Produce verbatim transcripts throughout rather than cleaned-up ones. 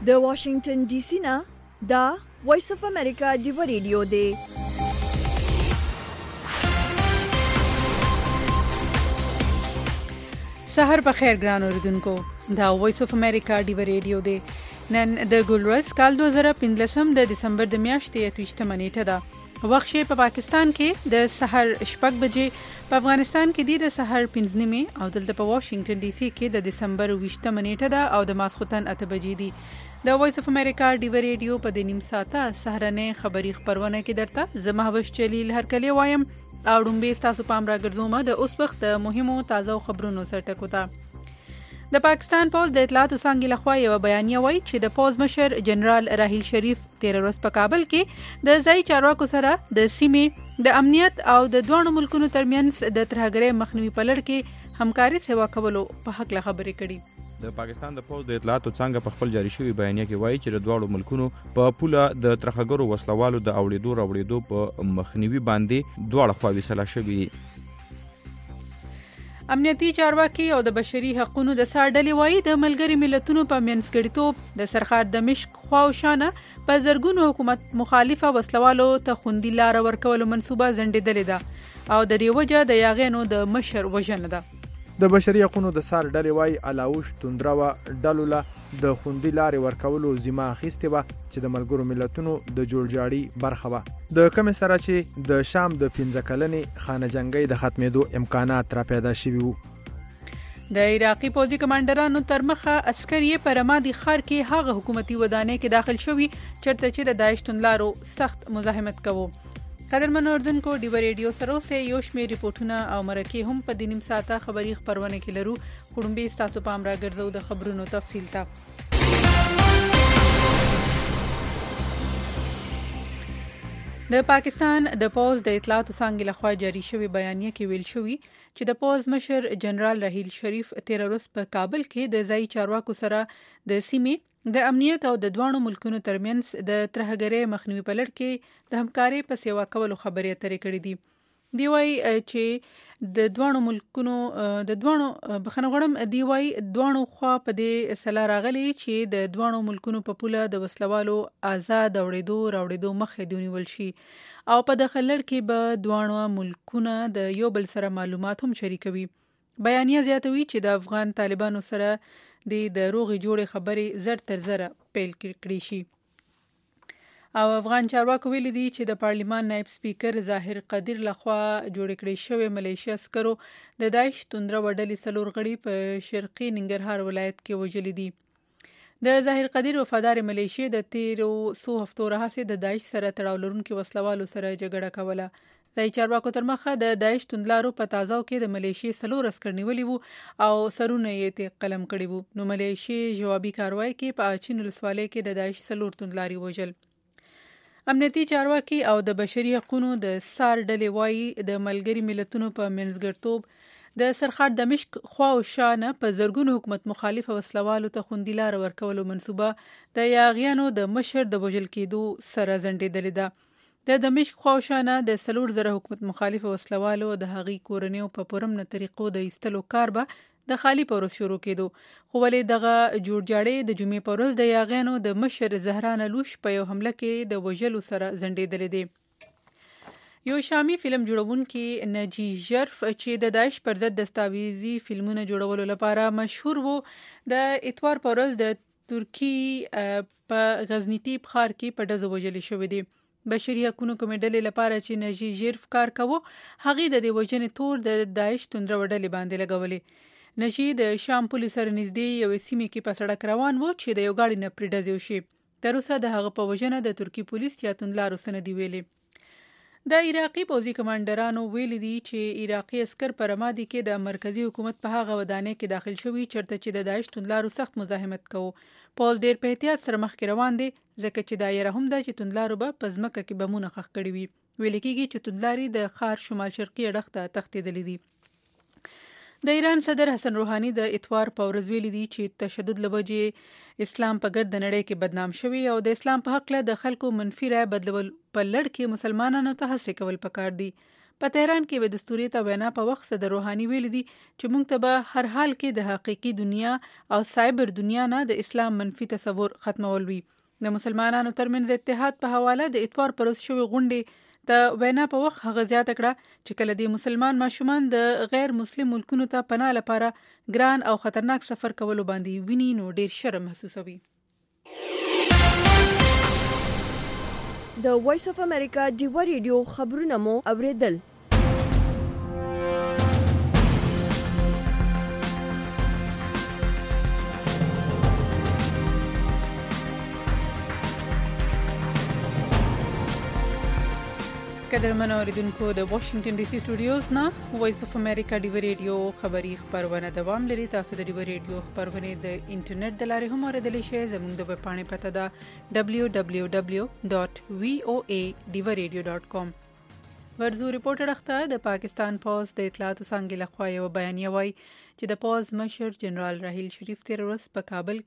د واشنگټن ډي سي نه دا وایس اف امریکا ډیو ریډیو دی. سحر په خیر ګران اوریدونکو، دا وایس اف امریکا ډیو ریډیو دی. نن د ګلورس کال دوه زره پنځلسم د دسمبر د میاشتې اتویشتمه نیټه ده. وخت شی په پاکستان کې د سحر شپږ بجې، په افغانستان کې دی د سحر پنځه نیمې او دلته په واشنگټن ډي سي کې د دسمبر اوویشتمه نیټه ده او د ماسخوتن اته بجې دي. د وایس اف امریکا ډیو ریډیو په د نیم ساعته سحرنه خبری خبرونه کې درته زه مهوش جلیل هرکلی وایم او ډومبه تاسو پام راګرځوم د اوس وخت د مهمو تازه خبرونو سره ټکو ته. د پاکستان پوز د اطلاعاتو څانګې لخوا یو بیانیه وایي چې د پوز مشر جنرال راحیل شریف تیر ورځ په کابل کې د ځای چارواکو سره د سیمې د امنیت او د دوه ملکونو ترمنځ د ترهګرۍ مخنیوي په لړ کې همکاري سیوا کولو په حق له خبرې کړي. د پاکستان د پوز د اطلاعاتو څنګه په خپل جاری شوی بیانیه کې وایي چې د دوه ملکونو په پوله د ترهګرو وسلوالو د اوړېدو راوړېدو په مخنیوي باندې دواړه خواوې سلا شوي. امنیتي چارواکي او د بشري حقوقو د سار ډلې وایي د ملګری ملتونو په منځګړیتوب د سرخار دمشق خوا او شانه په زرګونو حکومت مخالفه وسلوالو ته خوندي لار ورکولو منصوبه ځنډېدلې ده او د دې وجه د یاغینو د مشر وژنه ده. د بشري حقوقو د سار ډلې وایي علاوش توندروا ډلو له د خوندي لارې ورکولو ذمه اخیستې وه چې د ملګرو ملتونو د جوړجاړي برخه وه، د کمې سره چې د شام د پنځه کلنې خانه جنګۍ د ختمېدو امکانات را پیدا شوي وو. د عراقي پوځي کمانډرانو تر مخه عسکر یې په رمادي ښار کې هغه حکومتي ودانۍ کې داخل شوي چېرته چې د داعش توندلارو سخت مزاحمت کوو. قدرمن اردوونکو، ډیو ریډیو سره اوسه یو شمېر ریپورټونه او مرکې هم په د نیم ساعته خبري خبرونه کې لرو. خړومبې ستاسو پام راګرځو د خبرونو تفصیل ته. د پاکستان د پوز د اطلاعاتو څانګې لخوا جاری شوی بیانیه کې ویل شوی چې د پوز مشر جنرال راحیل شریف تیر ورځ په کابل کې د ځای چارواکو سره د سیمې د امنیت او د دوه ملکونو ترمنځ د ترهګرۍ مخنیوي په لړ کې د همکارۍ په سیوا کولو خبرې اترې کړې دي. دی وايي چې د دوه ملکونو د دوه بخنه غړم دی وايي دوه خوا په دې سلا راغلي چې د دوه ملکونو په پوله د وسلوالو آزاد اوړېدو راوړېدو مخه دی ونیول شي او په دغه لړ کې به دوه ملکونه د یو بل سره معلومات هم شریکوي. بیانیه زیاتوي چې د افغان طالبانو سره د د روغې جوړې خبرې زر تر زره پیل کړي شي او افغان چارواکو ویلي دي چې د پارلیمان نائب سپیکر ظاهر قدیر لخوا جوړ کړي شوی ملیشیا عسکرو د داعش توندره وډلې څلور غړي په شرقي ننګرهار ولایت کې وژلي دي. د ظاهر قدیر وفادار ملیشیا د تیرو څو هفتو راهیسې د داعش سره تړاو لرونکي وسلوالو سره جګړه کوله. ځای چارواکو تر مخه د داعش توندلارو په تازاو کې د ملیشیا څلور عسکر نیولي وو او سرونه یې ته قلم کړي وو. نو ملیشیا جوابي کاروای کې په اچین ولسوالۍ کې د داعش څلور توندلاري وژل. امنیتي چارواکي او د بشري حقوقو د سار ډلې وایي د ملګری ملتونو په منځګړیتوب د سرخار دمشق خوا او شانه په زرګونو حکومت مخالفه وسلوالو ته خوندي لار ورکولو منصوبه د یاغیانو د مشر د وژل کېدو سره ځنډېدلې ده. د دمشق خوا او شانه د څلور زره حکومت مخالفه وسلوالو د هغې کورنیو په پرمنه طریقو د ایستلو کار به د خالی پروس شروع کېدو، خو ولې دغه جوړجاړی د جمعې په ورځ د یاغیانو د مشر زهران الوش په یو حمله کې د وژلو سره ځنډېدلې دی. یو شامي فلم جوړونکي نجی ژرف چې د داعش پر ضد دستاویزي فلمونه جوړولو لپاره مشهور وو، د اتوار په ورځ د ترکی په غزنیټیپ ښار کې په ډزو وژل شوی دی. بشري حقوقو کومې ډلې لپاره چې نجی ژرف کار کوو، هغې د دې وژنې تور د داعش توندره وډلې باندې لګولې. نجی د شام پولیس سره نږدې یوې سیمې کې په سړک روان و چې د یو ګاډي نه پرې ډزې وشي. تر اوسه د هغه په وژنه د ترکي پولیس یا توندلارو څه نه دي ویلي. د عراقي پوځي کمانډرانو ویلي دي چې عراقي عسکر په رمادي کې د مرکزی حکومت په هغه ودانۍ کې داخل شوي چېرته چې د داعش توندلارو سخت مزاحمت کوو. پوځ ډېر په احتیاط سره مخکې روان دی ځکه چې دا یره هم ده چې توندلارو به په ځمکه کې بمونه ښخ کړي وي. ویل کېږي چې توندلاري د ښار شمال شرقي اړخ ته تښتېدلي دي. د ایران صدر حسن روحاني د اتوار په ورځ ویلي دي چې تشدد له وجې اسلام په ګرد نړۍ کې بدنام شوی او د اسلام په حق له د خلکو منفي رایه بدلول په لړ کې مسلمانانو ته هڅې کول پکار دي. په تهران کې به دستوري ته وینا په وخت صدر روحاني ویل دي چې موږ ته به هر حال کې د حقيقي دنیا او سایبر دنیا نه د اسلام منفي تصور ختمول وي. د مسلمانانو ترمنځ اتحاد په حواله د اتوار پر ورځ شوې غونډې د وینا په وخت هغه زیاته کړه چې کله د مسلمان ماشومان د غیر مسلم ملکونو ته پناه لپاره ګران او خطرناک سفر کولو باندې ویني نو ډیر شرم محسوسوي. د وایس اف امریکا ډیوا ریډیو خبرونه مو اوریدل. قدرمن اوریدونکو د واشنگټن ډي سي سټوډیوز نه وایس اف امریکا ډیوا ریډیو خبری خبرونه دوام لري. تاسو د ډیوا ریډیو خبرونه د انټرنیټ د لارې هم اوریدلی شئ. زموږ د ویب پاڼې پته ده دبلیو دبلیو دبلیو ډاٹ وی او ای ډیوا ریډیو ډاٹ کام. ورزو ریپورټر اخته د پاکستان پوز د اطلاعاتو څانګې لخوا یو بیانیه وایي چې د پوز مشر جنرال راحیل شریف تیر ورځ په کابل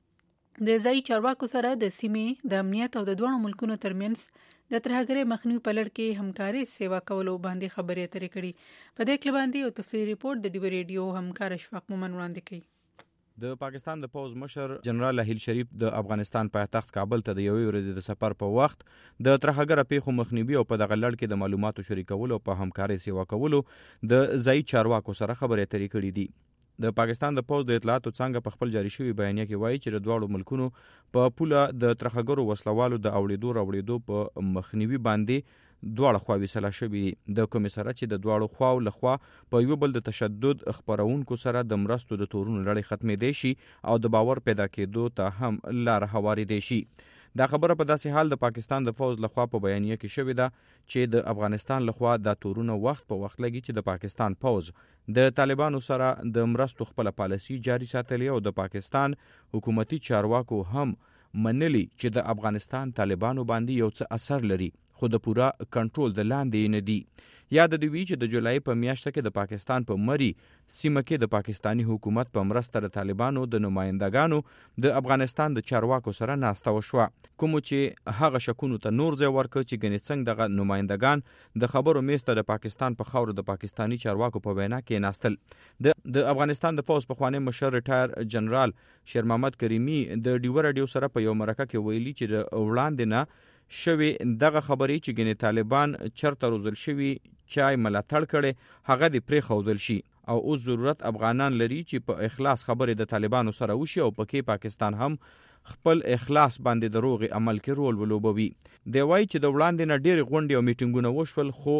کې د ځایي چارواکو سره د سیمې د امنیت او د دوه ملکونو ترمنځ د ترهګرۍ مخنیوي په لړ کې همکاري سیوا کولو باندې خبرې اترې کړي. په دې کله باندې یو تفصیلي ریپورت د ډیوا ریډیو همکار اشفاق مومن وړاندې کړي. د پاکستان د پوز مشر جنرال راحیل شریف د افغانستان پایتخت کابل ته د یوې ورځې د سفر په وخت د ترهګر پیښو مخنیوي او په دغه لړ کې د معلوماتو شریکولو په همکاري سیوا کولو د ځایي چارواکو سره خبرې اترې کړي دي. د پاکستان د پوز د اطلاعاتو څنګه په خپل جاری شوی بیانیه کې وایي چې د دواړو ملکونو په پوله د ترهګرو وسلوالو د اوړېدو راوړېدو په مخنیوي باندې دواړه خواوې سلا شوي دي. د کومې سره چې د دواړو خواو لخوا په یو بل د تشدد خپرونکو سره د مرستو د تورونو لړۍ ختمېدی شي او د باور پیدا کېدو ته هم لار هوارېدی شي. دا خبره په داسې حال د پاکستان د فوز لخوا په بیانیه کې شوې ده چې د افغانستان لخوا دا تورونه وخت په وخت لګي چې د پاکستان فوز د طالبانو سره د مرستو خپل پالیسي جاری ساتلې او د پاکستان حکومتي چارواکو هم منلي چې د افغانستان طالبانو باندې یو څه اثر لري خو د پورا کنټرول د لاندې نه دي. یاد دی وی چې د جولای په میاشت کې د پاکستان په مری سیمه کې د پاکستانی حکومت په مرسته د طالبانو د نمائندګانو د افغانستان د چارواکو سره ناسته وشوه، کوم چې هغه شکونو ته نور ځای ورکړ چې ګنې څنګه دغه نمائندګان د خبرو میسته د پاکستان په خاور د پاکستانی چارواکو په وینا کې ناستل. د د افغانستان د فوز په خوانی مشر ریټایر جنرال شیر محمد کریمی د ډیوا رادیو سره په یو مرکه کې ویلي چې وړاندې نه شوی دغه خبرې چې ګنې طالبان چرته روزل شوی چای ملاتړ کړي هغه د پرې خودل شي او اوس ضرورت افغانان لري چې په اخلاص خبرې د طالبانو سره وشي او پکې پاکستان هم خپل اخلاص باندې دروغ عمل کې رول ولوبوي. دی وایي چې د وړاندې نه ډېر غونډې او میټینګونه وشول خو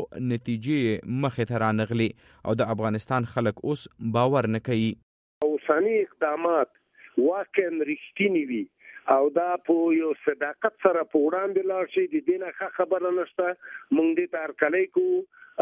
نتیجې مخې ته رانغلي او د افغانستان خلک اوس باور نه کوي. اوسنی اقدامات واقعا رښتینی وي او دا په یو صداقت سره په وړاندې لاړ شي. د دې نه خبره نشته. موږ دې ته هرکلی کوو،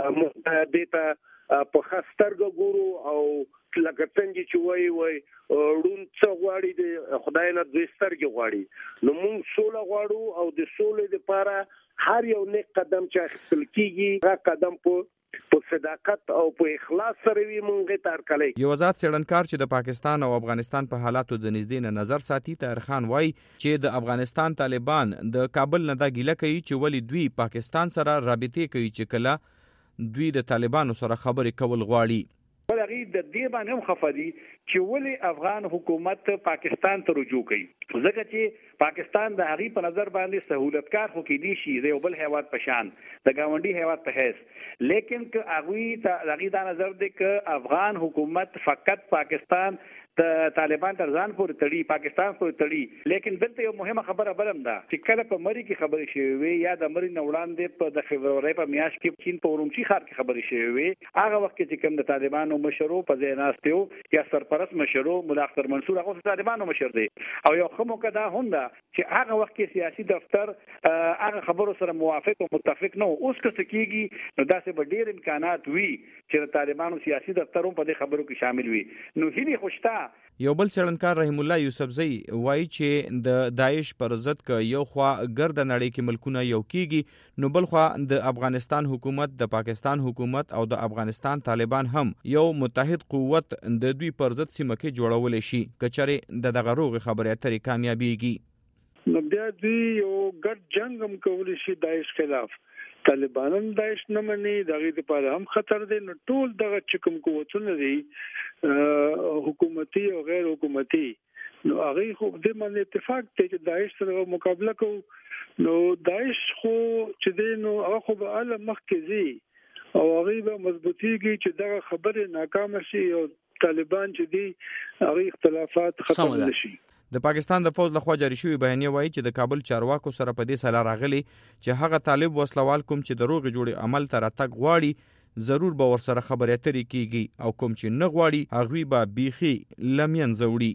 موږ دې ته په ښه سترګه ګورو او لکه څنګه چې وایي وایي ړوند څه غواړي د خدای نه دوې سترګې غواړي. نو موږ سوله غواړو او د سولې دپاره هر یو نیک قدم چې اخیستل کېږي هغه قدم په په صداقت او په اخلاص سره وي مونږ ته هرکلی. یو آزاد څېړنکار چې د پاکستان او افغانستان په حالاتو د نږدې نه نظر ساتي طاهر خان وایي چې د افغانستان طالبان د کابل نه دا ګیله کوي چې ولې دوی پاکستان سره رابطې کوي چې کله دوی د طالبانو سره خبرې کول غواړي. ولغی د دې باندې هم خفدي چې ولې افغان حکومت پاکستان ته رجوع کوي، ځکه چې پاکستان د هغې په نظر باندې سهولتکار خو کېدی شي د یو بل هیواد په شان د ګاونډي هیواد په حیث، لیکن که هغوی ته هغې دا نظر دی که افغان حکومت فقط پاکستان د طالبان تر ځان پورې تړي، پاکستان پورې تړي. لیکن دلته یو مهمه خبره بل هم ده چې کله په مری کې خبرې شوې وي یا د مری نه وړاندې په د فبرورۍ په میاشت کې چین په ارومچي ښار کې خبرې شوې وي، هغه وخت کې چې کوم د طالبانو مشرو په ځای ناست و یا سرپرست مشرو ملا اختر منصور هغه د طالبانو مشر دی او یو ښه موقع دا هم ده چې هغه وخت کې سیاسي دفتر هغه خبرو سره موافق او متفق نه و. اوس که څه کېږي نو داسې به ډېر امکانات وي چې د طالبانو سیاسي دفتر هم په دې خبرو کې شامل وي. نو هیلې خو شته. یو بل څېړنکار رحیم الله یوسفزی وایي چې د داعش پر ضد که یو خوا ګرد نړۍ کې ملکونه یو کیږي نو بل خوا د افغانستان حکومت د پاکستان حکومت او د افغانستان طالبان هم یو متحد قوت د دوی پر ضد سیمه کې جوړولی شي که چېرې د دغه روغې خبرې اترې کامیابیږي. نو بیا دوی یو ګډ جنګ هم کولی شي داعش خلاف، طالبانان داعش نه مني دغه لپاره هم خطر دی. نو ټول دغه چکم قوتونه دي حکومتي او غیر حکومتي، نو هغه خو د من اتفاق ته چې داعش سره مقابله کوو. نو داعش خو چې دی نو هغه خو به اله مخکې زی او هغه به مضبوطیږي چې دغه خبره ناکام شي او طالبان چې دی هغه اختلافات ختم نشي. د پاکستان د فوج لخوا جاری شوی بیانیه وایي چې د کابل چارواکو سره په دې سلا راغلي چې هغه طالب وسلوال کوم چې د روغ جوړي عمل تر تک غواړي ضرور به ورسره خبرې اترې کیږي او کوم چې نه غواړي هغه به بیخي لمین زوړي.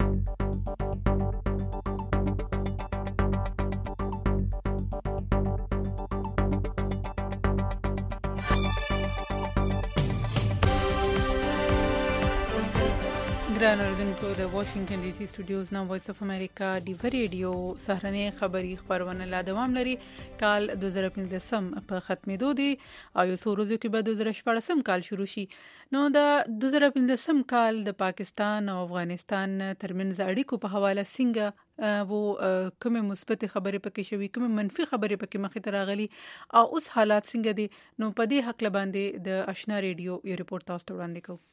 ګران اوریدونکو د واشنگټن ډي سي سټوډیوز نو وایس اف امریکا ډیو ریډیو سهرنې خبری خبرونه لا دوام لري. کال دوه زره پنځه په ختمېدو دی او یو څو ورځې کې به دوه زره شپږ کال شروع شي. نو د دوه زره پنځه کال د پاکستان او افغانستان ترمنځ اړیکو په حواله څنګه وو کومه مثبت خبرې پکې شوي کومه منفي خبرې پکې مخې ته راغلي او اوس حالات څنګه دي. نو په دې حق لباندې د آشنا ریډیو یو ریپورت تاسو ته وړاندې کوو.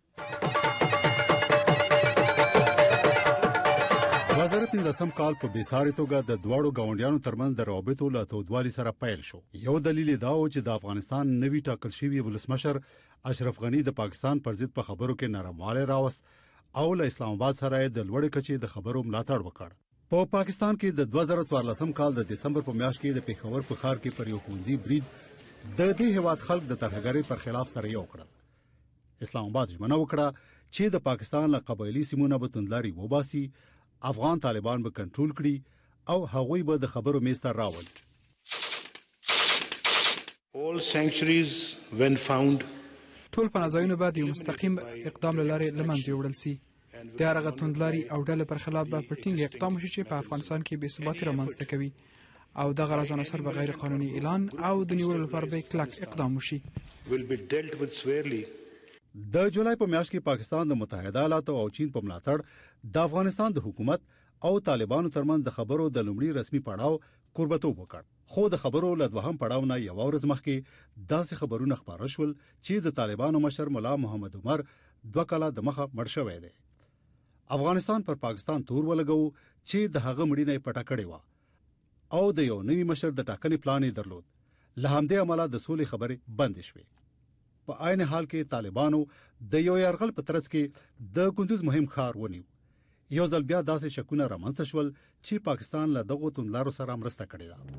دوه زره پنځم کال په بیساري توګه د دواړو گاونډیانو ترمنځ د روابطو له تودوالي سره پیل شو. یو دلیل دا و چې د افغانستان نوی ټاکل شوی ولسمشر اشرف غنی د پاکستان پر ضد په خبرو کې نرموالی راوست او له اسلام آباد سره د لوړ کچې د خبرو ملاتړ وکړ. په پاکستان کې د دوه زره څوارلسم کال د دسمبر په میاشت کې د پیښور په ښار کې پر یو ښوونځي برید د دې هیواد خلک د ترهګرۍ پر خلاف سره یو کړل. اسلام آباد ژمنه وکړه چې د پاکستان له قبایلی سیمونو به توندلاري وباسي، افغان طالبان به کنټرول کړي او هغوی به د خبرو میز ته راولي. All sanctuaries when found ټول پناهځایونه باید یو مستقیم اقدام لري لمنځه وړل شي. د هغه توندلاري او ډلې پر خلاف به پټینګ اقدام وشي چې په افغانستان کې بې ثباتي رامنځته کوي او دغه راځناصر به غیر قانوني اعلان او د نیولو لپاره به کلک اقدام وشي. will be dealt with severely. د جولای په میاشت کې پاکستان د متحده ایالاتو او چین په ملاتړ د افغانستان د حکومت او طالبانو ترمنځ د خبرو د لومړي رسمي پړاو کوربتوب وکړ. خو د خبرو له دوهم پړاو نه یو ورځ مخکې داسې خبرونه خبره شول چې د طالبانو مشر مولا محمد عمر دوه کاله د مخه مړ شوی دی. افغانستان پر پاکستان تور ولګو چې د هغه مړینه پټه کړې و او د یو نوي مشر د ټاکنې پلان یې درلود. له همدې امله د سولې خبرې بند شوې. په عین حال کې طالبانو د یو یرغل په ترڅ کې د کندوز مهم ښار ونیو. یو ځل بیا داسې شکونه رامنځته شول چې پاکستان له دغو توندلارو سره مرسته کړې ده.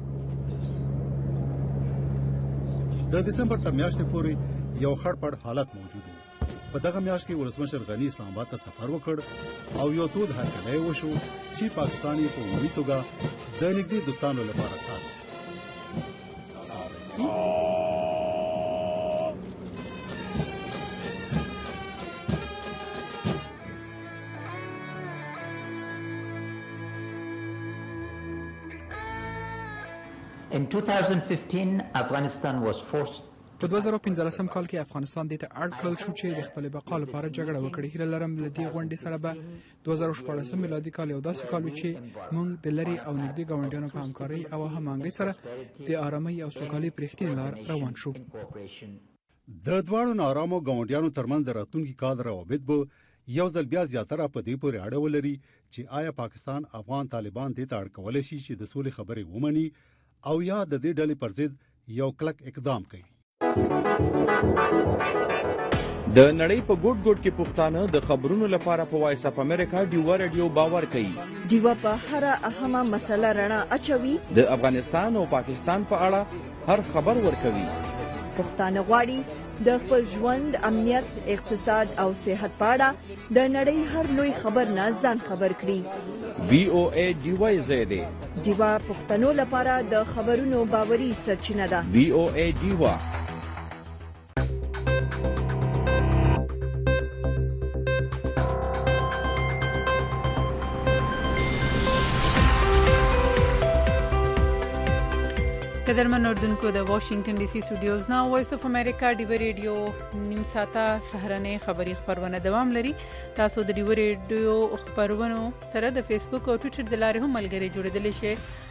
د دسمبر تر میاشتې پورې یو خړپړ حالت موجود و. په دغه میاشت کې ولسمشر غنی اسلام آباد ته سفر وکړ او یو تود هرکلی وشو چې پاکستان یې په عمومي توګه د نږدې دوستانو لپاره ساتي. In twenty fifteen, Afghanistan was forced. په دوه زره پنځلسم کال کې افغانستان د ته اړ کړل شو چې د خپل بقا لپاره جګړه وکړي. هیله لرم له دې غونډې سره به دوه زره شپږ میلادي کال یو داسې کال وي چې موږ د لری او نږدې ګاونډیانو په همکارۍ او همغږۍ سره د آرامۍ او سوکالۍ په رښتینې لار روان شو. د دواړو نارامو ګاونډیانو ترمنځ د راتلونکي کال روابط به یو ځل بیا زیاتره په دې پورې اړه ولري چې آیا پاکستان افغان طالبان دې ته اړ کولی شي چې د سولې خبرې ومني او یا د دې ډلې پر ضد یو کلک اقدام کوي. د نړۍ په ګوټ ګوټ کې پښتانه د خبرونو لپاره په وایس اف امریکا ډیو ریډیو باور کوي. ډیو په هر اهمه مسله رڼا اچوي. د افغانستان او پاکستان په اړه هر خبر ورکوي. پښتانه غواړي د خپل ژوند، امنیت، اقتصاد او صحت په اړه د نړۍ هر لوی خبر نه ځان خبر کړي. وی او ای ډیو زیاده ډیو پښتنو لپاره د خبرونو باوري سرچینه ده. وی او ای ډیو قدرمن اردوونکو د واشنگټن ډي سي سټوډیوز نه وایس اف امریکا ډیو ریډیو نیم ساعته سهرنې خبری خبرونه دوام لري. تاسو د ډیو ریډیو خبرونو سره د فیسبوک او ټوئیټر د لارې هم ملګري جوړیدلی شئ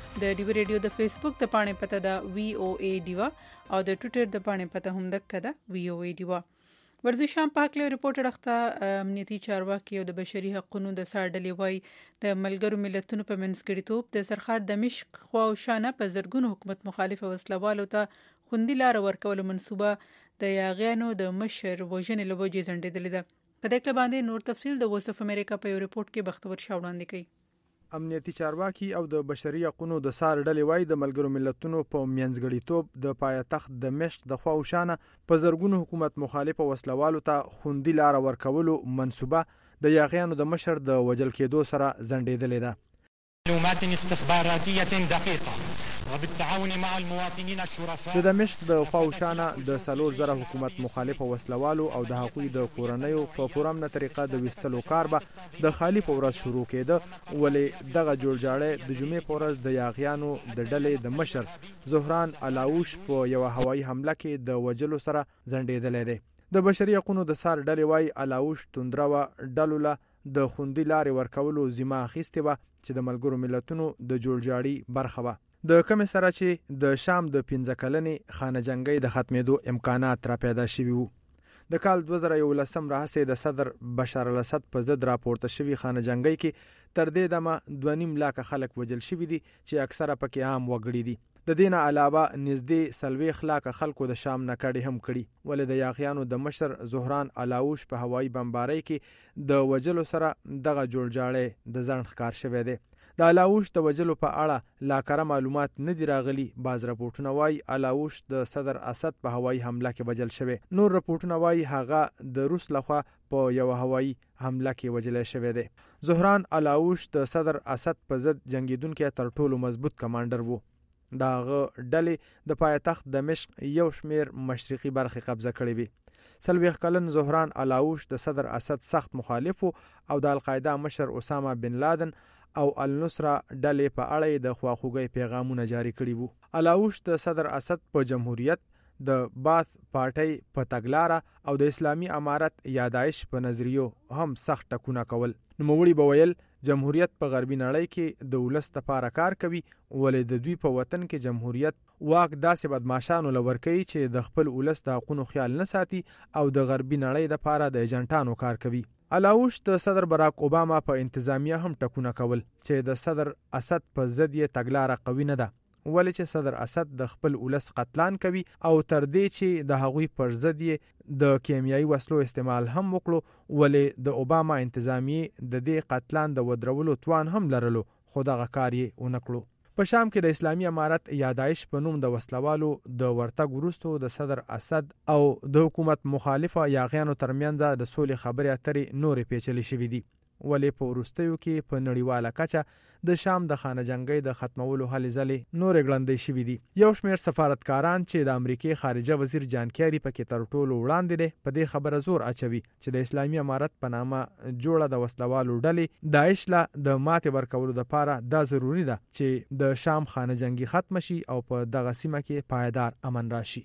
د ډیو ریډیو د فیسبوک د پاڼې پته ده وی او ای ډیوا او د ټوئیټر د پاڼې پته هم دکې ده وی او ای ډیوا. ورزش هم پاک له ریپورټ اړخته امنیتي چارواکي او د بشري حقوقو د ساړډلې وای د ملګرو ملتونو په منځګړیتوب د سرخار دمشق خوا او شانه په زرګونو حکومت مخالف وسلوالو ته خوندي لار ورکول منسوبه د یاغیانو د مشر وژنې لوبې ځنډېدلې ده. په دې کې باندې نور تفصیل د وایس اف امریکا په یو ریپورت کې بختور شاه وړاندې کوي. امنیتي چارواکي او د بشري حقوقو د سار ډلې وای د ملګرو ملتونو په منځګړیتوب د پایتخت دمشق د خوا او شانه په زرګونو حکومت مخالف وسلوالو ته خوندي لار ورکولو منسوبه د یاغیانو د مشر د وجل کېدو سره ځنډېدلې ده. معلومات استخباراتية دقيقة وبالتعاون مع المواطنين الشرفاء د دمشق د خوا او شانه د سلور زره حکومت مخالف وسلوالو او د حقوقي د کورنیو په پرامنه طریقه د وستلو کار به د خالی په ورځ شروع کېده، ولې دغه جوړجاړی د جمعې په ورځ د یاغیانو د ډلې د مشر زهران علاوش په یو هوایي حمله کې د وجلو سره ځنډېدلی دی. د بشري حقوقو د سار ډلې وای علاوش توندروا ډلو له د خوندي لارې ورکولو ذمه اخیستې وه چې د ملګرو ملتونو د جوړجاړي برخه وه، د کمې سره چې د شام د پنځه کلنې خانه جنګۍ د ختمېدو امکانات را پیدا شوي وو. د کال دوه زره یولسم راهیسې د صدر بشار الاسد په ضد راپورته شوي خانه جنګۍ کې تر دې دمه دوه نیم لاکه خلک وژل شوي دي چې اکثره پکې عام وګړي دي. د دې نه علاوه نږدې څلوېښت لاکه خلکو د شام نه کډې هم کړي، ولې د یاغیانو د مشر زهران علاوش په هوایي بمبارۍ کې د وجلو سره دغه جوړجاړی د ځنډ ښکار شوی دی. د علاوش د وجلو په اړه لا کره معلومات نه دي راغلي. بعض راپورټونه وایي علاوش د صدر اسد په هوایي حمله کې وژل شوی، نور راپورټونه وایي هغه د روس لخوا په یو هوایي حمله کې وژل شوی دی. زهران علاوش د صدر اسد په ضد جنگیدونکو تر ټولو مضبوط کمانډر وو. دغه ډلې د پایتخت دمشق یو شمیر مشرقي برخې قبضه کړې وي. څلوېښت کلن زهران علاوش د صدر اسد سخت مخالف او د القاعده مشر اسامه بن لادن او النصره ډلې په اړه د خواخوږۍ پیغامونه جاری کړي وو. علاوش د صدر اسد په جمهوریت، د باث پارټۍ په تګلاره او د اسلامي امارت یا داعش په نظریو هم سخت ټکونه کول. نوموړي به ویل جمهوریت په غربي نړۍ کې د ولس لپاره کار کوي، ولې د دوی په وطن کې جمهوریت واک داسې بدمعشانو لور کوي چې د خپل ولس د حقوقو خیال نه ساتي او د غربي نړۍ لپاره د ایجنټانو کار کوي. علاوش د صدر براک اوباما په انتظامیه هم ټکونه کول چې د صدر اسد په ضد یې تګلاره قوي نه ده، ولې چې صدر اسد د خپل ولس قتلان کوي او تر دې چې د هغوی پر ضد یې د کیمیاوي وسلو استعمال هم وکړو، ولې د اوباما انتظامیه د دې قتلان د ودرولو توان هم لرلو، خو دغه کار یې ونه کړو. په شام کې د اسلامي امارت یا داعش په نوم د وسلوالو د ورتګ وروسته د صدر اسد او د حکومت مخالفه یاغیانو ترمنځ د سولې خبرې اترې نورې پیچلې شوې دي، ولې په وروستیو کې په نړیواله کچه د شام د خانه جنګۍ د ختمولو هلې ځلې نورې ګړندۍ شوي دي. یو شمېر سفارتکاران چې د امریکې خارجه وزیر جان کیری پکې تر ټولو وړاندې دی په دې خبره زور اچوي چې د اسلامي امارت په نامه جوړه د وسلوالو ډلې داعش له د ماتې ورکولو لپاره دا ضروري ده چې د شام خانه جنګي ختم شي او په دغه سیمه کې پایدار امن راشي.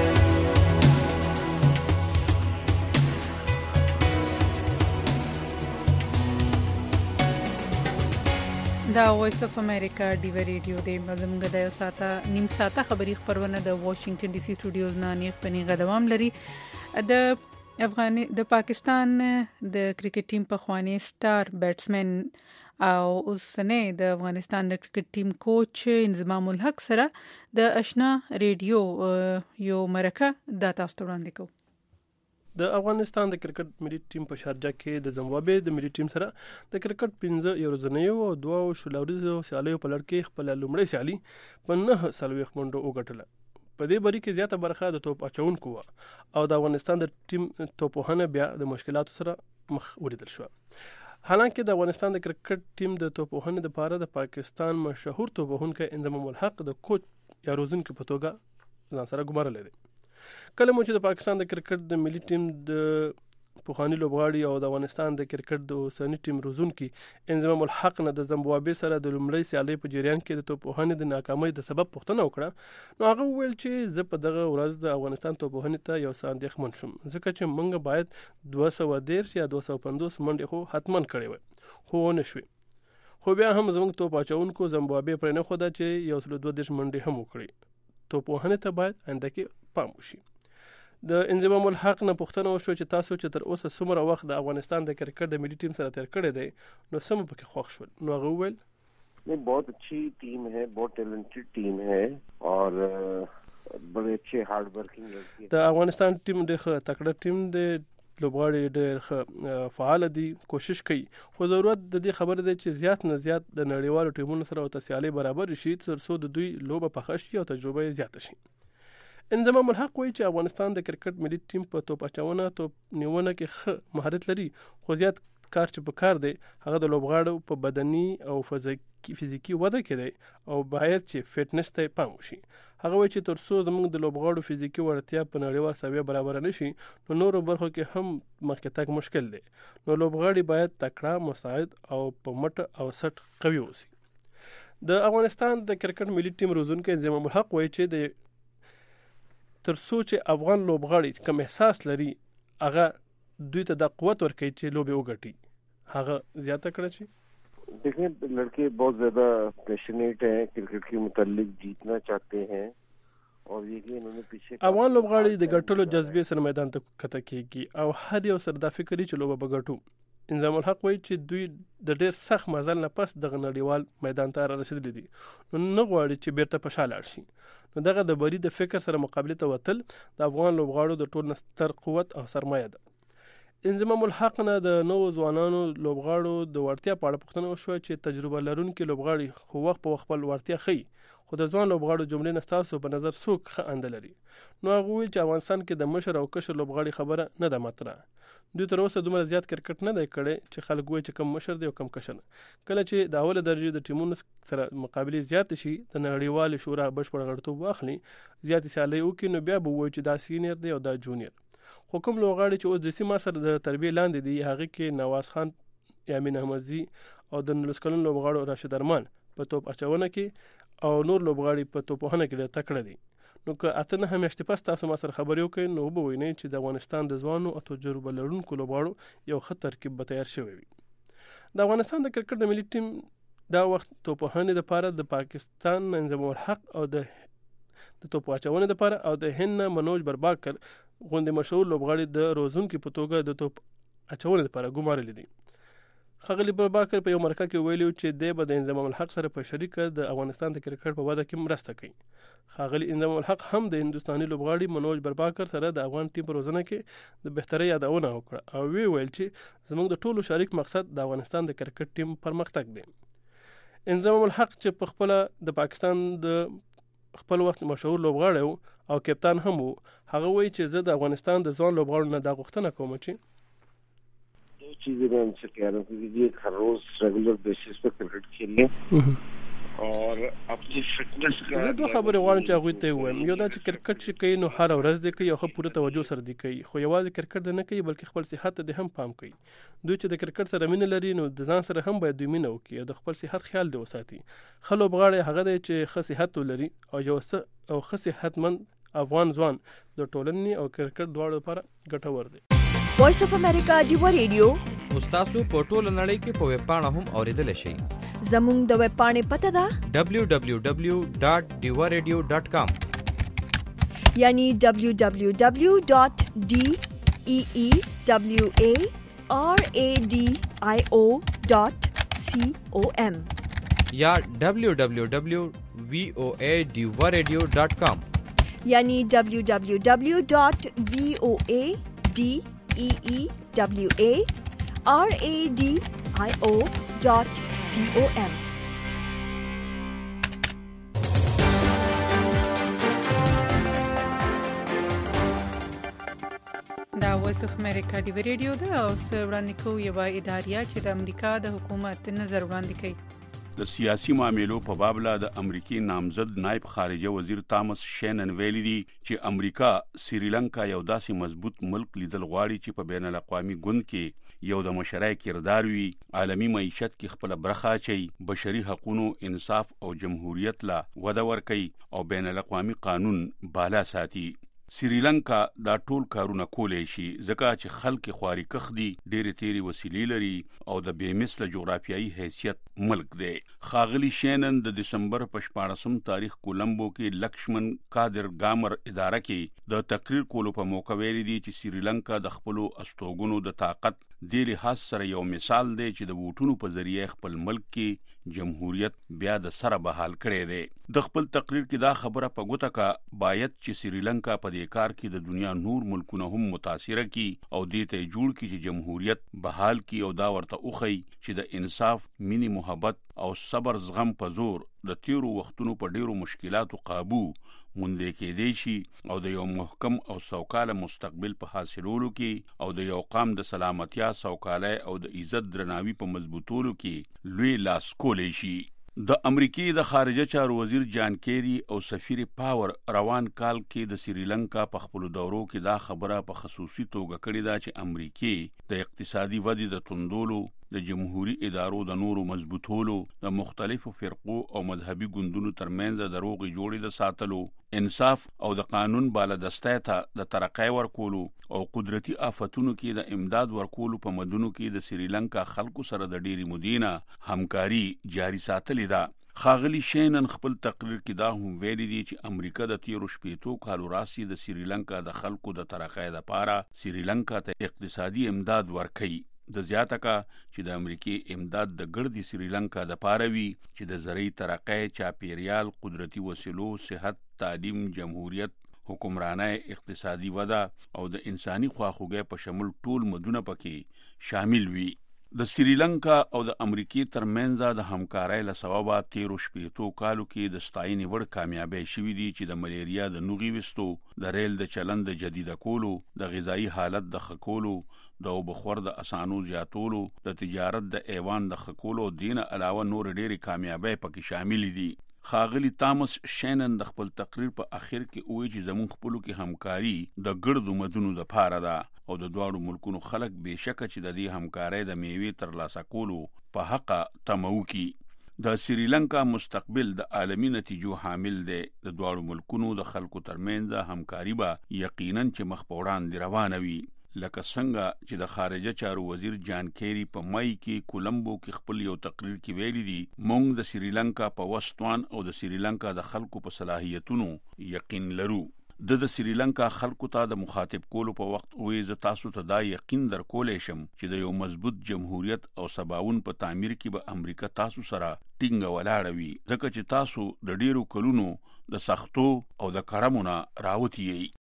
دا وایس اف امریکا ډیو ریډیو دی. زموږ د یو ساعته نیم ساعته خبري خبرونه د واشنگټن ډي سي سټوډیوز نه نیغ پنیغه دوام لري. د افغاني د پاکستان د کرکټ ټیم په خوانی سٹار بیټسمن او اوسنۍ د افغانستان د کرکټ ټیم کوچ انضمام الحق سره د آشنا ریډیو یو مرکه د تاسو ته وړاندې کوم. د افغانستان د کرکټ ملي ټیم په شارجه کې د زمبابوې د ملي ټیم سره د کرکټ پنځه یو ورځنیو او دوه شلوريزو سیالیو په لړ کې خپل لومړی سیالي په نه څلوېښت منډو وګټله. په دې بری کې زیاته برخه د توپ اچونکو او د افغانستان د ټیم توپوهنه بیا د مشکلاتو سره مخ ولیدل شو. حالانکه د افغانستان د کرکټ ټیم د توپوهنې لپاره د پاکستان مشهور توپوهونکی انضمام الحق د کوچ یا روزونکو په توګه ځان سره ګمارلی دی. کله مو چې د پاکستان د کرکټ د ملي ټیم د پوخانی لوبغاړي او د افغانستان د کرکټ د اوسنی ټیم روزونکي انضمام الحق نه د زمبابوې سره د لومړی سیالۍ په جریان کې د توپوهنې د ناکامۍ د سبب پوښتنه وکړه، نو هغه وویل چې زه په دغه ورځ د افغانستان توپوهنې ته یو څه اندېښمن شوم، ځکه چې موږ باید دوه سوه دېرش یا دوه سوه پنځوس منډې خو حتما کړې وای، خو ونه شوې. خو بیا هم زموږ توپ اچونکو زمبابوې پرې نه ښوده چې یو سل دوه دېرش منډې هم وکړي. توپ وهنې ته باید آینده کې پام وشي. د انضمام الحق نه پوښتنه وشوه چې تاسو چې تر اوسه څومره وخت د افغانستان د کرکټ د ملي ټیم سره تیر کړی دی نو څه مو پکې خوښ شول؟ نو هغه وویل नहीं, बहुत अच्छी टीम है, बहुत टैलेंटेड टीम है और बड़े अच्छे हार्ड वर्किंग लड़के. د افغانستان ټیم ډېر تکړه ټیم دی، لوبغاړي ډېر فعال دي، کوشش کوي، خو ضرورت د دې خبره دی چې زیات نه زیات د نړیوالو ټیمونو سره ورته سیالي برابر شي تر څو د دوی لوبه پخه شي او تجربه یې زیاته شي. انضمام الحق وایي چې افغانستان د کرکټ ملي ټیم په توپ اچونه توپ نیونه کې ښه مهارت لري، خو زیات کار چې په کار دی هغه د لوبغاړو په بدني او فزیکي وده کې دی او باید چې فټنس ته پام وشي. هغه وایي چې تر څو زموږ د لوبغاړو فزیکي وړتیا په نړیوال سویه برابر نه شي نو نورو برخو کې هم مخکې تګ مشکل دی. نو لوبغاړي باید تکړه، مساعد او په مټ او سټ قوي اوسي. د افغانستان د کرکټ ملي ټیم روزونکی انضمام الحق وایي چې د تر څو چې افغان لوبغاړي کم احساس لري هغه دوی ته د قوت ورکوي چې لوبې وګټي، هغه زیاته کړه شي. देखें, लड़के बहुत ज़्यादा पैशनेट हैं, क्रिकेट के मुतालिक जीतना चाहते हैं और ये कि इन्होंने पीछे افغان لوبغاړي د ګټلو جذبې سره میدان ته کته کېږي او هر یو سره دا فکر چې لوبه به ګټو. انضمام الحق وایي چې دوی د ډېر سخت مزل نه پس دغه نړیوال میدان ته رارسېدلي دي، نو نه غواړي چې بیرته په شا لاړ شي. نو دغه د بري د فکر سره مقابلې ته وتل د افغان لوبغاړو د ټول نه ستر قوت او سرمایه ده. انضمام الحق نه د نوو ځوانانو لوبغاړو د وړتیا په اړه پوښتنه وشوه چې تجربه لرونکي لوبغاړي خو وخت په وخت خپل وړتیا ښیي، خو د ځوان لوبغاړو جملې نه ستاسو په نظر څوک ښه انده لري؟ نو هغه وویل چې افغانستان کې د مشر او کشر لوبغاړي خبره نه ده مطرح. دوی تر اوسه دومره زیات کرکټ نه دی کړی چې خلک وایي چې کم مشر دی او کم کشر. کله چې د اوله درجې د ټیمونو سره مقابلې زیات شي، د نړیوالې شورا بشپړ غړیتوب واخلي، زیاتې سیالۍ وکړي، نو بیا به ووایي چې دا سینیر دی او دا جونیر. خو کوم لوبغاړي چې اوس د سیمه سره د تربیې لاندې دي هغه کې نواز خان، یامین احمدزي او د نولس کلن لوبغاړو راشد ارمان په توپ اچونه کې او نور لوبغاړي په توپ وهنه کې ډېر تکړه دي. نو که اته نهه میاشتې پس تاسو ما سره خبرې وکړئ نو به ووینئ چې د افغانستان د ځوانو او تجربه لرونکو لوبغاړو یو ښه ترکیب به تیار شوی وي. د افغانستان د کرکټ د ملي ټیم دا وخت توپ وهنې دپاره د پاکستان انضمام الحق او د د توپ اچونې دپاره او د هند منوج برباکر غوندې مشهور لوبغاړي د روزونکي په توګه د توپ اچونې دپاره ګمارلي دي. ښاغلي برباکر په یو مرکه کې ویلي چې دی به د انضمام الحق سره په شریکه د افغانستان د کرکټ په وده کې مرسته کوي. ښاغلي انضمام الحق هم د هندوستاني لوبغاړي منوج برباکر سره د افغان ټیم په روزنه کې د بهترۍ یادونه وکړه او وی ویل چې زموږ د ټولو شریک مقصد د افغانستان د کرکټ ټیم پرمختګ دی. انضمام الحق چې په خپله د پاکستان د خپل وخت مشهور لوبغاړی او کپتان هم وو، هغه وایي چې زه د افغانستان د ځوان لوبغاړو نه دا غوښتنه کوم چې दो चीजें मैं उनसे कह रहा हूँ कि हर रोज रेगुलर बेसिस पे क्रिकेट खेलें और अपनी फिटनेस का زه دوه خبرې غواړم چې هغوی ته ووایم. یو دا چې کرکټ چې کوي نو هره ورځ دی کوي او ښه پوره توجه سره دی کوي، خو یوازې کرکټ دی نه کوي بلکې خپل صحت ته دی هم پام کوي. دوی چې د کرکټ سره مینه لري نو د ځان سره هم باید دوی مینه وکړي او د خپل صحت خیال دی وساتي. ښه لوبغاړی هغه دی چې ښه صحت ولري او یو څه او ښه صحتمند افغان ځوان د ټولنې او کرکټ دواړو لپاره ګټور دی. وایس اف امریکا ډیوا ریډیو تاسو په ټوله نړۍ کې په ویب پاڼه هم اوریدلی شئ. زموږ د ویب پاڼې پته ده دبلیو دبلیو دبلیو ډاټ ډیوا ریډیو ډاټ کام، یعنی دبلیو دبلیو دبلیو ډاټ ډي ای ای دبلیو ای آر ای ډي آی او ډاټ سی او ایم یا دبلیو دبلیو دبلیو وی او ای ډیوا ریډیو ډاټ کام، یعنی دبلیو دبلیو دبلیو ډاټ وی او ای ډي ای ای دبلیو ای آر ای ډي آی او ډاټ سی او ایم. دا وایس اف امریکا ډیوا ریډیو ده او څه وړاندې کوو یوه اداریه چې د امریکا د حکومت نظر وړاندې کوي. د سیاسي معاملو په باب لا د امریکای نامزد نائب خارجه وزیر تامس شینن ویلي دي چې امریکا سریلانکا یو داسې مضبوط ملک لیدل غواړي چې په بین الاقوامي ګوند کې یو د مشرای کردار وي، عالمی معیشت کې خپل برخه اچي، بشري حقوقو، انصاف او جمهوریت لا وده ورکوي او بین الاقوامي قانون بالا ساتي. سریلانکا دا ټول کارونه کولای شي ځکه چې خلک خواري کخ دي، ډېرې تیرې وسیلې لري او د بې مثله جغرافیایي حیثیت ملک دی. ښاغلي شینن د دسمبر په شپاړسم تاریخ کولمبو کې لکشمن کادر ګامر اداره کې د تقریر کولو په موقع ویلي دي چې سریلانکا د خپلو استوګنو د طاقت دې لحاظ سره یو مثال دی چې د ووټونو په ذریعه خپل ملک کې جمهوریت بیا د سره بحال کړی دی. د خپل تقریر کې دا خبره په ګوته کا باید چې سریلانکا په دې کار کې د دنیا نور ملکونه هم متاثره کی او دې ته جوړ کی چې جمهوریت بحال کی او دا ورته اوخی چې د انصاف، مینی، محبت او صبر زغم په زور د تیرو وختونو په ډیرو مشکلاتو قابو موندې کېدی شي او د یو محکم او سوکاله مستقبل په حاصلولو کې او د یو قام د سلامتیا، سوکالۍ او د عزت درناوي په مضبوطولو کې لوی لاس کولی شي. د امریکای د خارجه چارو وزیر جان کیری او سفیر پاور روان کال کې د سریلانکا په خپل دورو کې دا خبره په خصوصي توګه کړې ده چې امریکای د اقتصادي ودې د تندولو، د جمهوریت ادارو د نورو مضبوطولو، د مختلفو فرقو او مذهبي ګوندونو ترمنځ د روغې جوړې د ساتلو، انصاف او د قانون بالادستۍ ته د ترقۍ ورکولو او قدرتي آفتونو کې د امداد ورکولو په مدونو کې د سریلانکا خلکو سره د ډېرې مودې همکاري جاري ساتلې ده. ښاغلي شینن خپل تقریر کې دا هم ویلي دي چې امریکا د تیرو شپېتو کالو راسي د سریلانکا د خلکو د ترقۍ لپاره سریلانکا ته اقتصادي امداد ورکوي. د زیاته کا چې د امریکای امداد د ګردي سریلانکا د پاره وي چې د زرعي ترقۍ، چاپیریال، قدرتي وسیلو، صحت، تعلیم، جمهوریت، حکمرانۍ، اقتصادي وده او د انساني خواخوږۍ په شمول ټول مدونه پکې شامل وي. د سریلانکا او د امریکای ترمنځ د همکارۍ له سببه تیرو شپېتو کالو کې د ستاینې وړ کامیابۍ شوي دي چې د ملیریا د نوغي وستو، د ریل د چلند د جدیده کولو، د غذایی حالت د ښه کولو، د اوبخور د اسانو زیاتولو، د تجارت د ایوان د ښه کولو دین علاوه نور ډېرې کامیابۍ پکې شامل دي. ښاغلي تامس شینن د خپل تقریر په اخر کې وایي چې زموږ خپلو کې همکاري د ګردو مدونو د پاره ده او د دواړو ملکونو خلک بېشکه چې د دې همکارۍ د میوې ترلاسه کولو په حقه تمه وکړي. د سریلانکا مستقبل د عالمي نتیجو حامل دی. د دواړو ملکونو د خلکو ترمنځ همکاري به یقینا چې مخ په وړاندې روانه وي، لکه څنګه چې د خارجه چارو وزیر جان کیری په مای کې کولمبو کې خپل یو تقریر کې ویلي دي موږ د سریلانکا په وستوان او د سریلانکا د خلکو په صلاحیتونو یقین لرو. د د سریلانکا خلکو ته د مخاطب کولو په وخت وې ز تاسو ته دا یقین در کولای شم چې د یو مضبوط جمهوریت او سباون په تعمیر کې به امریکا تاسو سره ټینګه ولاړه وي ځکه چې تاسو د ډیرو کلونو د سختو او د کرمونه راوتی یې.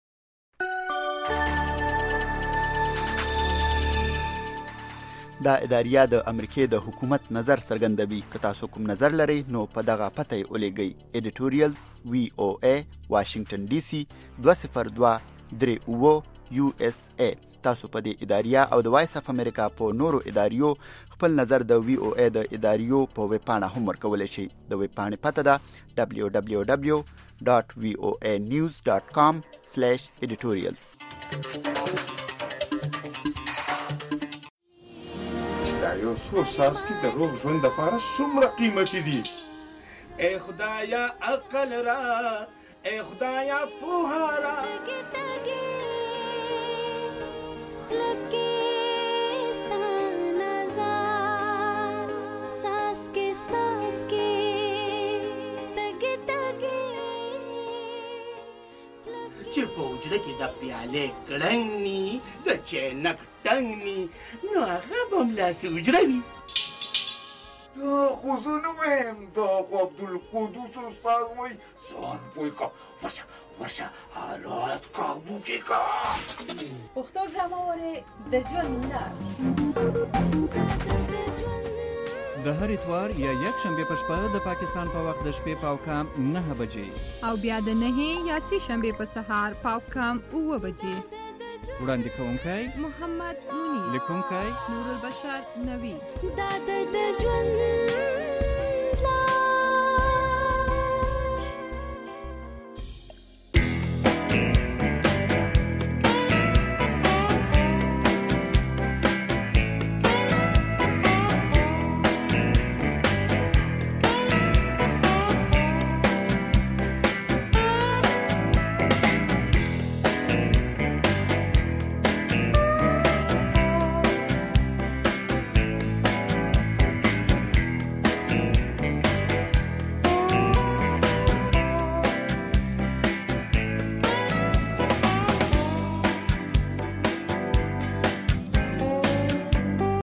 دا اداریه د امریکای د حکومت نظر څرګندوي. که تاسو کوم نظر لرئ نو په دغه پته یې ولېږئ. ایډیټوریال وی او ای واشنگټن ډي سي دوه صفر دوه درې اوه یو اس ای. تاسو په دې اداریه او د وایس اف امریکا په نورو اداریو خپل نظر د وی او ای د اداریو په ویب پاڼه هم ورکولی شئ. د ویب پاڼې پته ده دبلیو دبلیو دبلیو ډاټ وی او ای نیوز ډاټ کام سلیش ایډیټوریالز. یو څو څاڅکي د روغ ژوند لپاره څومره قیمتي دي. ای خدایا عقل را، ای خدایا پوهه را. چې په وجره کې د پیالې کړنګ ني، د چینک ټنګ ني، نو هغه به هم لاسې وجره وي. دا خو زه نه وایم، دا خو عبدالقدوس استاد وایي ځان پوه کړه، ورشه ورشه حالات قابو کې کړه. پښتو ډرامه وارې د ژوند لار د هر اتوار یا یک شنبه په شپه د پاکستان په وخت د شپې پاو کام نه بجې او بیا د نه یا سی شنبه په سهار پاو کام اوه بجې. وړاندې کوونکی محمد مونی، لیکونکی نور البشر نوی. دا د ژوند